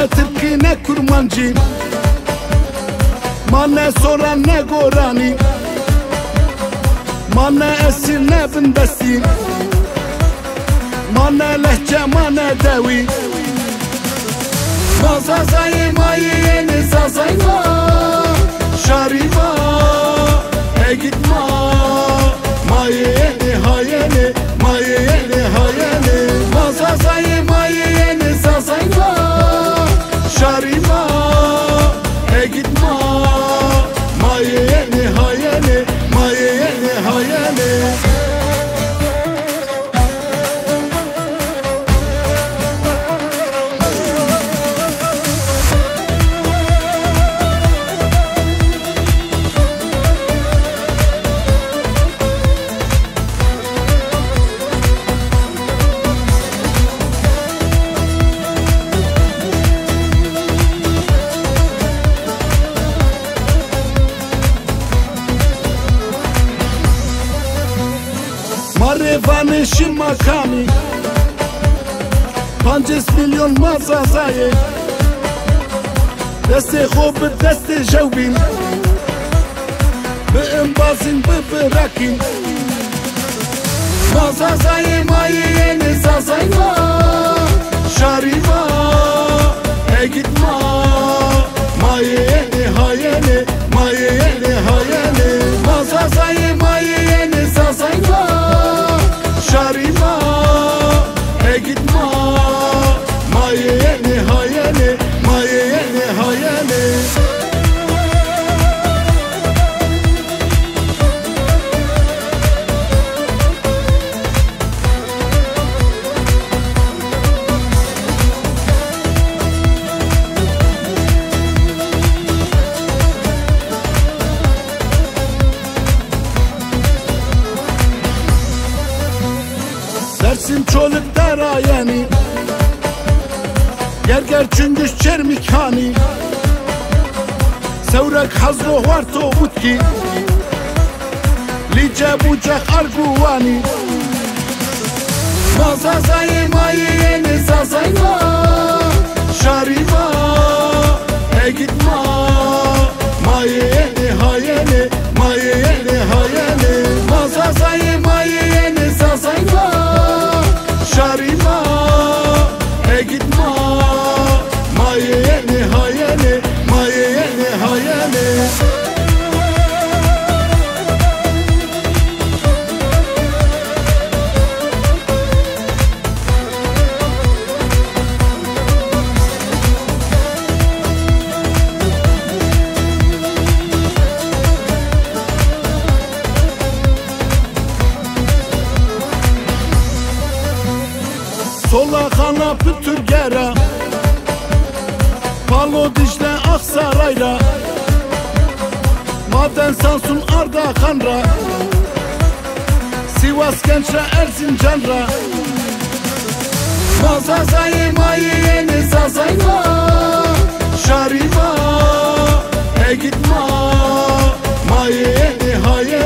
ne Türk'ü ne kurmancı, ma ne soran ne gorani, ma ne esir ne bindesi, ma ne lehçe ma ne devi. Ma zazayı mayı yeni zazayla şariva gitma, mayı yeni hayeni, mayı yeni hayeni. Ma zazayı mayı yeni zazayla şariva gitma, mayı yeni hayeni, mayı yeni hayeni. Marevane şimakami 5 milyon mazazayı deste خوب deste جوبين بإنبازين ببراكين mazazayı mayı yeni zazayla şariva gitma, mayı yeni hayeni, mayı yeni hayeni. Mazazayı mayı yeni zazayla şariva gitma, mayı yeni hayeni, mayı yeni hayeni. Dersim çoluk derayeni, gerger çüngüş çermikhani, sevrek hazro varto utki, lice bucak arguvani. Mazazayı mayı yeni zazayla şariva gitma, mayı yeni hayeni, mayı yeni hayeni. Mazazayı mayı yeni zazayla şariva gitma, mayı yeni hayeni, mayı yeni hayeni. Sola kana pütür gera, Palo Dicle Aksaray'la, Maden Samsun Arda Kanra, Sivas Gençre Erzincanra. Mazazayı mayı yeni zazayla şariva gitma, mayı yeni hayeni.